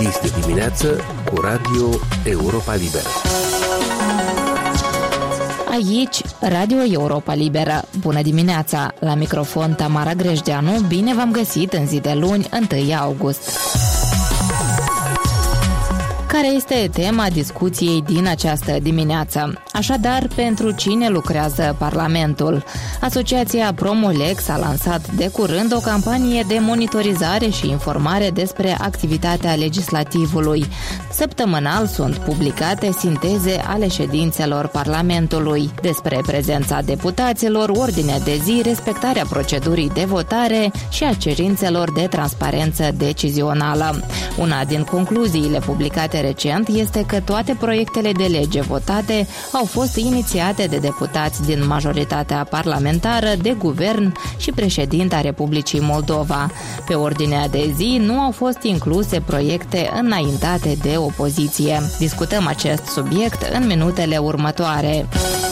Este dimineață cu Radio Europa Liberă. Aici, Radio Europa Liberă. Bună dimineața! La microfon Tamara Grejdeanu. Bine v-am găsit în zi de luni, 1 august. Care este tema discuției din această dimineață? Așadar, pentru cine lucrează Parlamentul? Asociația Promolex a lansat de curând o campanie de monitorizare și informare despre activitatea legislativului. Săptămânal sunt publicate sinteze ale ședințelor Parlamentului despre prezența deputaților, ordinea de zi, respectarea procedurii de votare și a cerințelor de transparență decizională. Una din concluziile publicate recent este că toate proiectele de lege votate au fost inițiate de deputați din majoritatea parlamentară, de guvern și președinta Republicii Moldova. Pe ordinea de zi nu au fost incluse proiecte înaintate de opoziție. Discutăm acest subiect în minutele următoare.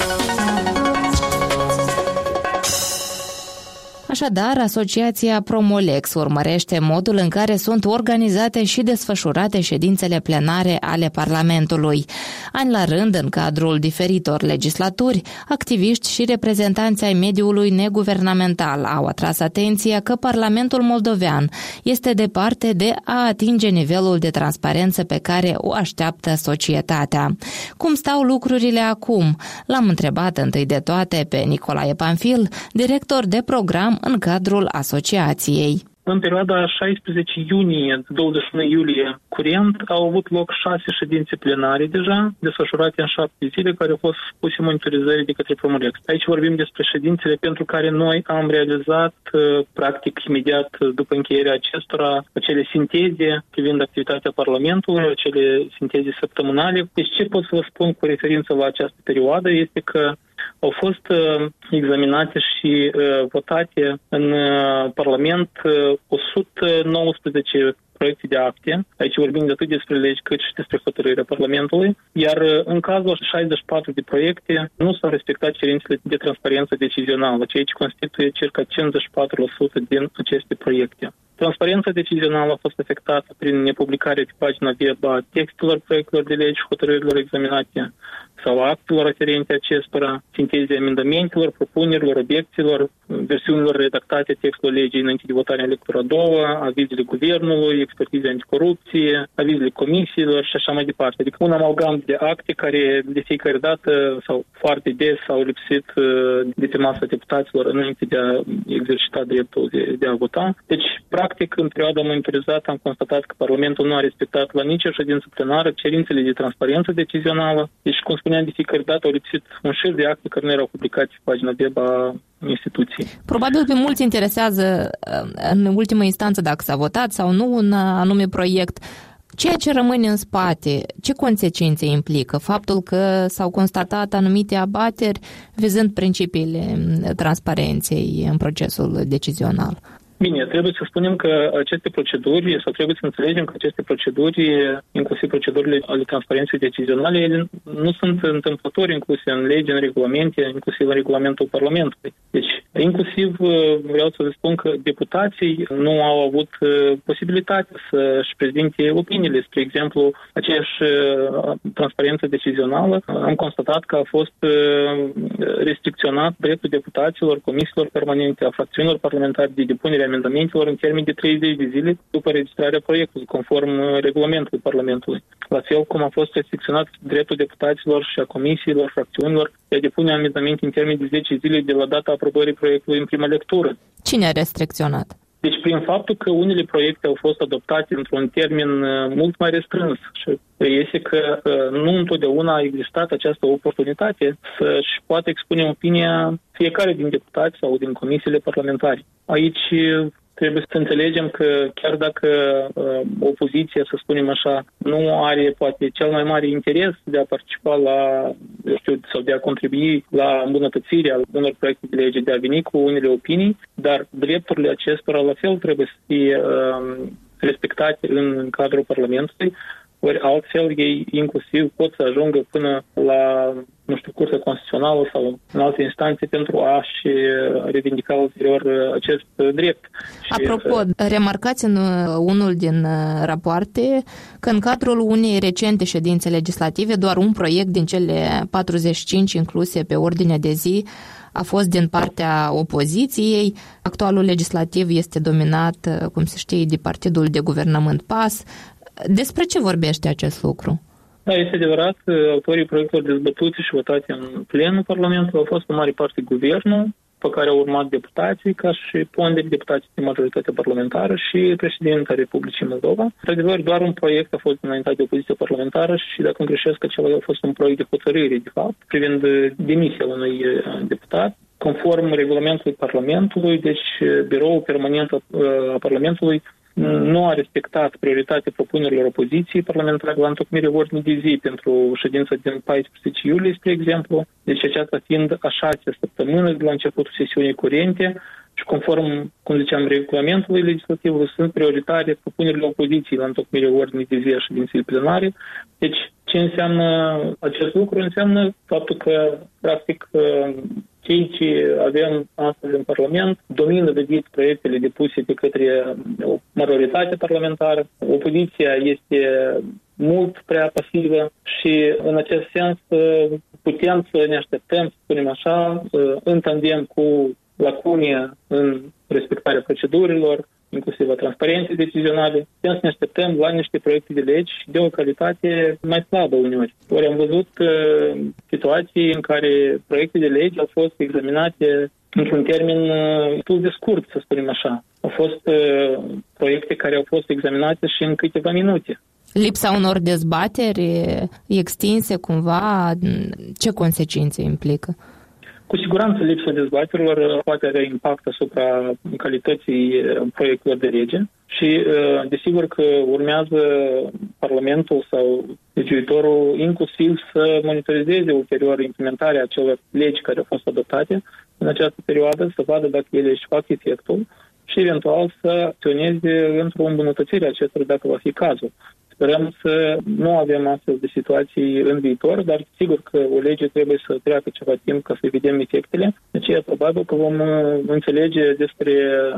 Așadar, Asociația Promolex urmărește modul în care sunt organizate și desfășurate ședințele plenare ale Parlamentului. Ani la rând, în cadrul diferitor legislaturi, activiști și reprezentanți ai mediului neguvernamental au atras atenția că Parlamentul moldovean este departe de a atinge nivelul de transparență pe care o așteaptă societatea. Cum stau lucrurile acum? L-am întrebat întâi de toate pe Nicolae Panfil, director de program în cadrul asociației. În perioada 16 iunie-21 iulie curent au avut loc 6 ședințe plenare deja, desfășurate în 7 zile, care au fost puse monitorizării de către Promolex. Aici vorbim despre ședințele pentru care noi am realizat, practic, imediat după încheierea acestora, acele sinteze privind activitatea Parlamentului, acele sinteze săptămânale. Deci ce pot să vă spun cu referință la această perioadă este că au fost examinate și votate în Parlament 119 proiecte de acte. Aici vorbim atât despre legi cât și despre hotărârea Parlamentului. Iar în cazul 64 de proiecte nu s-au respectat cerințele de transparență decizională, ceea ce constituie circa 54% din aceste proiecte. Transparența decizională a fost afectată prin nepublicarea pe pagina web a textelor proiectelor de legi, hotărârilor examinate sau actelor aferente acestora, sintezii amendamentelor, propunerilor, obiecțiilor, versiunilor redactate textelor legii înainte de votarea în lectura a doua, avizele guvernului, expertize anticorupție, avizele comisiilor și așa mai departe. Adică un amalgam de acte care de fiecare dată sau foarte des au lipsit de pe masa deputaților înainte de a exercita dreptul de a vota. Deci, practic, în perioada monitorizată am constatat că Parlamentul nu a respectat la nicio ședință plenară cerințele de transparență decizională. Deci, cum spuneam, de fiecare dată au lipsit un șir de acte care nu erau publicate pe pagina web a instituției. Probabil pe mulți interesează în ultimă instanță dacă s-a votat sau nu un anume proiect. Ceea ce rămâne în spate, ce consecințe implică? Faptul că s-au constatat anumite abateri vizând principiile transparenței în procesul decizional. Bine, trebuie să spunem că aceste proceduri, sau trebuie să înțelegem că aceste proceduri, inclusiv procedurile ale transparenței decizionale, ele nu sunt întâmplători incluse în legi, în regulamente, inclusiv în regulamentul Parlamentului. Deci, inclusiv vreau să vă spun că deputații nu au avut posibilitatea să-și prezinte opiniile. Spre exemplu, aceeași transparență decizională, am constatat că a fost restricționat dreptul deputaților, comisiilor permanente, a fracțiunilor parlamentare de depunere amendamentelor în termen de 30 de zile după registrarea proiectului, conform regulamentului Parlamentului. La fel cum a fost restricționat dreptul deputaților și a comisiilor, fracțiunilor de a depune amendamente în termen de 10 zile de la data aprobării proiectului în prima lectură. Cine a restricționat? Deci prin faptul că unele proiecte au fost adoptate într-un termen mult mai restrâns și reiese că nu întotdeauna a existat această oportunitate să-și poată expune opinia fiecare din deputați sau din comisiile parlamentare. Aici trebuie să înțelegem că chiar dacă opoziția, să spunem așa, nu are poate cel mai mare interes de a participa la, sau de a contribui la îmbunătățirea unor proiecte de lege, de a veni cu unele opinii, dar drepturile acestora la fel trebuie să fie respectate în cadrul Parlamentului, ori altfel ei inclusiv pot să ajungă până la, Curtea Constituțională sau în alte instanțe pentru a-și reivindica ulterior acest drept. Apropo, remarcați în unul din rapoarte că în cadrul unei recente ședințe legislative doar un proiect din cele 45 incluse pe ordinea de zi a fost din partea opoziției. Actualul legislativ este dominat, cum se știe, de partidul de guvernământ PAS. Despre ce vorbește acest lucru? Da, este adevărat, autorii proiectelor dezbătute și votate în plenul Parlamentului au fost în mare parte guvernul, pe care au urmat deputații, ca și ponderi deputații de majoritate parlamentară și președinta Republicii Moldova. Într-adevăr, doar un proiect a fost înaintat de opoziție parlamentară și, dacă nu greșesc, acela a fost un proiect de hotărâre, de fapt, privind demisia unui deputat. Conform regulamentului Parlamentului, deci biroul permanent a Parlamentului nu a respectat prioritatea propunerilor opoziției parlamentare la întocmirea ordinii de zi pentru ședința din 14 iulie, spre exemplu. Deci aceasta fiind a 6-a săptămână de la începutul sesiunii curente și conform, cum ziceam, regulamentului legislativ, sunt prioritare propunerile opoziției la întocmirea ordinii de zi a ședinței plenare. Deci ce înseamnă acest lucru? Înseamnă faptul că, practic, cei ce avem astăzi în Parlament domină de proiectele depuse de către o majoritate parlamentară. Opoziția este mult prea pasivă și, în acest sens, putem să ne așteptăm, să spunem așa, în tandem cu lacune în respectarea procedurilor, inclusiv a transparenței decizionale, putem să ne așteptăm la niște proiecte de legi de o calitate mai slabă uneori. Ori am văzut situații în care proiecte de legi au fost examinate într-un termen destul de scurt, să spunem așa. Au fost proiecte care au fost examinate și în câteva minute. Lipsa unor dezbateri extinse cumva, ce consecințe implică? Cu siguranță lipsa dezbaterilor poate avea impact asupra calității proiectelor de lege și desigur că urmează Parlamentul sau legiuitorul inclusiv să monitorizeze ulterior implementarea acelor legi care au fost adoptate în această perioadă, să vadă dacă ele își fac efectul și eventual să acționeze într-o îmbunătățire a acestora dacă va fi cazul. Sperăm să nu avem astfel de situații în viitor, dar sigur că o lege trebuie să treacă ceva timp ca să vedem efectele. De aceea probabil că vom înțelege despre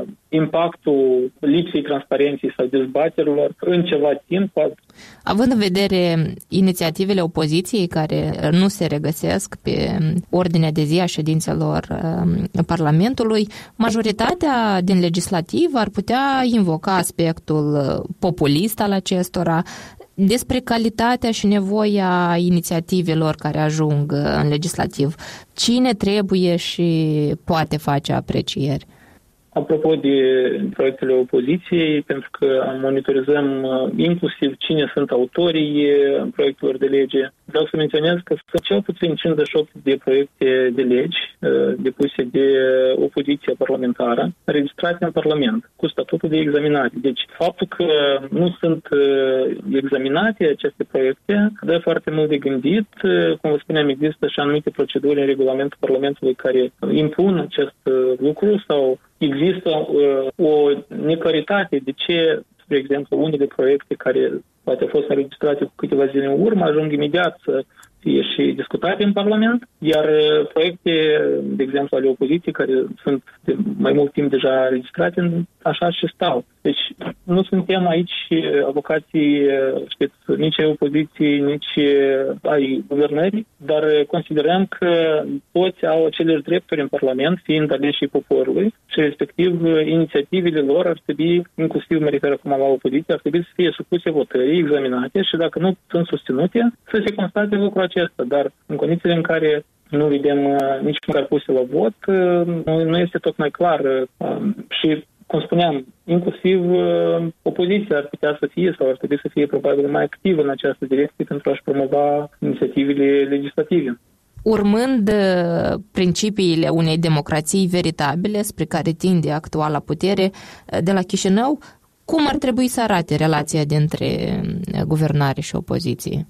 impactul lipsei transparenței sau dezbaterilor în ceva timp. Având în vedere inițiativele opoziției care nu se regăsesc pe ordinea de zi a ședințelor Parlamentului, majoritatea din legislativ ar putea invoca aspectul populist al acestora. Despre calitatea și nevoia inițiativelor care ajung în legislativ, cine trebuie și poate face aprecieri? Apropo de proiectele opoziției, pentru că monitorizăm inclusiv cine sunt autorii proiectelor de lege, vreau să menționez că sunt cel puțin 58 de proiecte de legi depuse de opoziția parlamentară, registrate în Parlament, cu statutul de examinare. Deci, faptul că nu sunt examinate aceste proiecte dă foarte mult de gândit. Cum vă spuneam, există și anumite proceduri în regulamentul Parlamentului care impun acest lucru sau există o neclaritate de ce, spre exemplu, unele proiecte care poate au fost înregistrate cu câteva zile în urmă ajung imediat să fie și discutate în Parlament, iar proiecte, de exemplu, ale opoziției, care sunt de mai mult timp deja registrate, așa și stau. Deci nu suntem aici avocații, știți, nici ai opoziției, nici ai guvernării, dar considerăm că toți au aceleași drepturi în Parlament, fiind aleșii poporului și respectiv inițiativele lor ar trebui, inclusiv mă refer acum la opoziție, ar trebui să fie supuse votării, examinate și dacă nu sunt susținute, să se constate lucrul acesta. Dar în condițiile în care nu vedem nici măcar puse la vot, nu este tocmai clar și, cum spuneam, inclusiv opoziția ar putea să fie sau ar trebui să fie probabil mai activă în această direcție pentru a-și promova inițiativele legislative. Urmând principiile unei democrații veritabile spre care tinde actuala putere de la Chișinău, cum ar trebui să arate relația dintre guvernare și opoziție?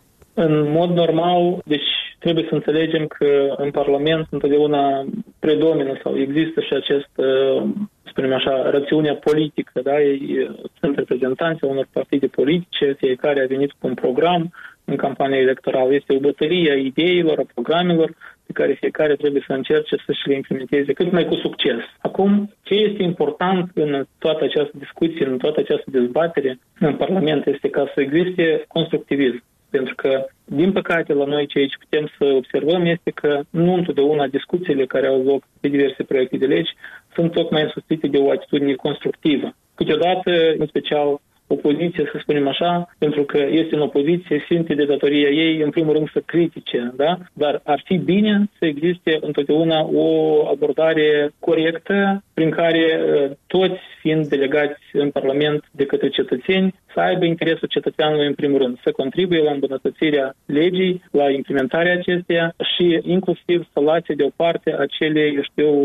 În mod normal, deci trebuie să înțelegem că în Parlament întotdeauna predomină sau există și acest spunem așa, rațiunea politică, da? Ei sunt reprezentanții unor partide politice, fiecare a venit cu un program în campania electorală. Este o bătălie a ideilor, a programelor pe care fiecare trebuie să încerce să-și le implementeze cât mai cu succes. Acum, ce este important în toată această discuție, în toată această dezbatere în Parlament este ca să existe constructivism. Pentru că, din păcate, la noi ce aici putem să observăm este că nu întotdeauna discuțiile care au loc pe diverse proiecte de legi sunt tocmai însoțite de o atitudine constructivă. Câteodată, în special, opoziția, să spunem așa, pentru că este în opoziție, simte de datoria ei, în primul rând, să critique, da? Dar ar fi bine să existe întotdeauna o abordare corectă prin care toți, fiind delegați în Parlament de către cetățeni, să aibă interesul cetățeanului în primul rând, să contribuie la îmbunătățirea legii, la implementarea acesteia și inclusiv să lase deoparte acele,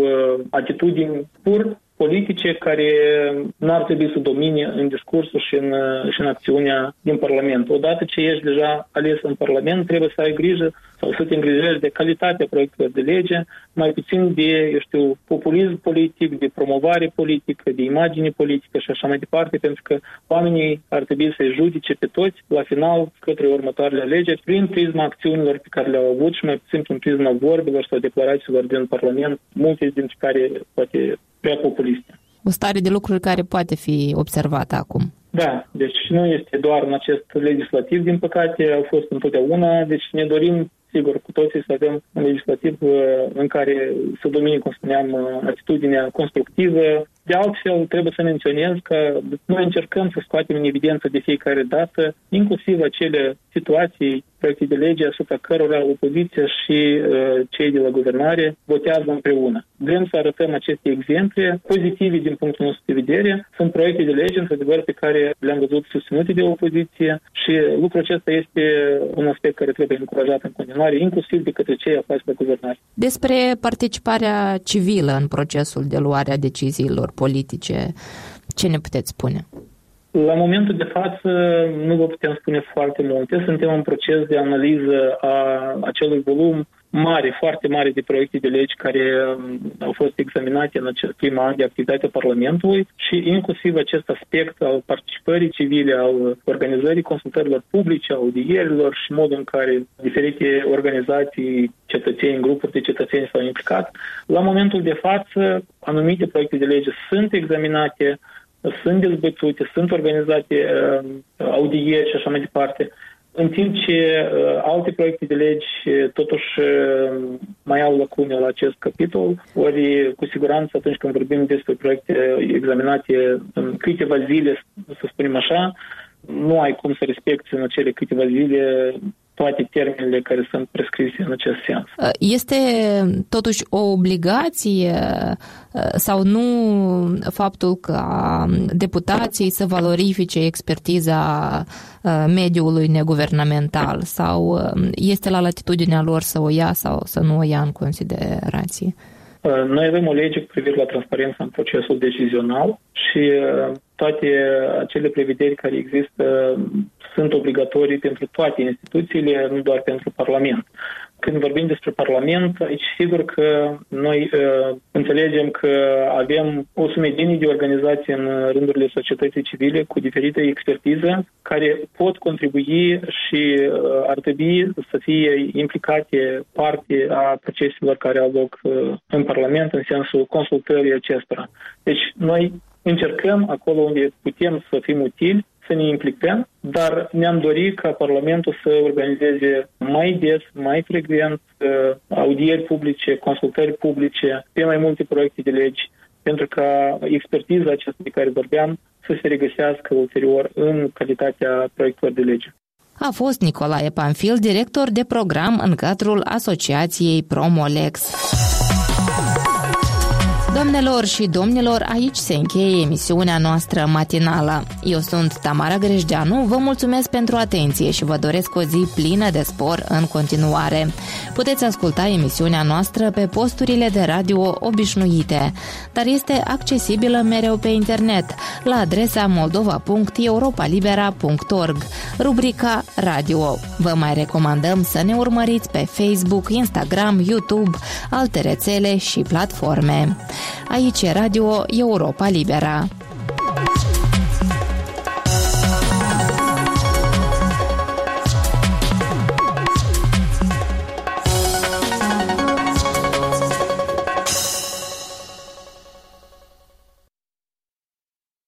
atitudini pur politice care n-ar trebui să domine în discursul și în acțiunea din Parlament. Odată ce ești deja ales în Parlament, trebuie să ai grijă sau să te îngrijești de calitatea proiectelor de lege, mai puțin de, populism politic, de promovare politică, de imagine politică și așa mai departe, pentru că oamenii ar trebui să-i judece pe toți la final către următoarele alegeri prin prisma acțiunilor pe care le-au avut și mai puțin prin prisma vorbelor sau declarațiilor din Parlament, multe dintre care poate prea populiste. O stare de lucruri care poate fi observată acum. Da, deci nu este doar în acest legislativ, din păcate, au fost întotdeauna, deci ne dorim, sigur, cu toții să avem un legislativ în care să domine, cum spuneam, atitudinea constructivă. De altfel, trebuie să menționez că noi încercăm să scoatem în evidență de fiecare dată, inclusiv acele situații, proiecte de lege asupra cărora opoziția și cei de la guvernare votează împreună. Vrem să arătăm aceste exemple pozitive din punctul nostru de vedere. Sunt proiecte de lege, într-adevăr, pe care le-am văzut susținute de opoziție și lucrul acesta este un aspect care trebuie încurajat în continuare, inclusiv de către cei aflați la guvernare. Despre participarea civilă în procesul de luare a deciziilor politice, ce ne puteți spune? La momentul de față nu vă putem spune foarte multe. Suntem în proces de analiză a acelui volum mare, foarte mare de proiecte de legi care au fost examinate în acest prim an de activitate a Parlamentului și inclusiv acest aspect al participării civile, al organizării consultărilor publice, audierilor și modul în care diferite organizații, cetățeni, grupuri de cetățeni s-au implicat. La momentul de față, anumite proiecte de lege sunt examinate, sunt dezbătute, sunt organizate audieri și așa mai departe, în timp ce alte proiecte de legi totuși mai au lacune la acest capitol, ori cu siguranță atunci când vorbim despre proiecte examinate în câteva zile, să spunem așa, nu ai cum să respecti în acele câteva zile toate termenele care sunt prescrise în acest sens. Este totuși o obligație sau nu faptul că deputații să valorifice expertiza mediului neguvernamental sau este la latitudinea lor să o ia sau să nu o ia în considerație? Noi avem o lege cu privire la transparență în procesul decizional și toate acele prevederi care există sunt obligatorii pentru toate instituțiile, nu doar pentru Parlament. Când vorbim despre Parlament, aici sigur că noi înțelegem că avem o sumedenie de organizații în rândurile societății civile cu diferite expertize care pot contribui și ar trebui să fie implicate parte a proceselor care au loc în Parlament în sensul consultării acestora. Deci noi încercăm acolo unde putem să fim utili, să ne implicăm, dar ne-am dorit ca Parlamentul să organizeze mai des, mai frecvent audieri publice, consultări publice pe mai multe proiecte de legi, pentru ca expertiza aceasta de care vorbeam să se regăsească ulterior în calitatea proiectelor de lege. A fost Nicolae Panfil, director de program în cadrul Asociației Promolex. Doamnelor și domnilor, aici se încheie emisiunea noastră matinală. Eu sunt Tamara Grejdeanu, vă mulțumesc pentru atenție și vă doresc o zi plină de spor în continuare. Puteți asculta emisiunea noastră pe posturile de radio obișnuite, dar este accesibilă mereu pe internet, la adresa moldova.europalibera.org, rubrica Radio. Vă mai recomandăm să ne urmăriți pe Facebook, Instagram, YouTube, alte rețele și platforme. Aici e Radio Europa Liberă.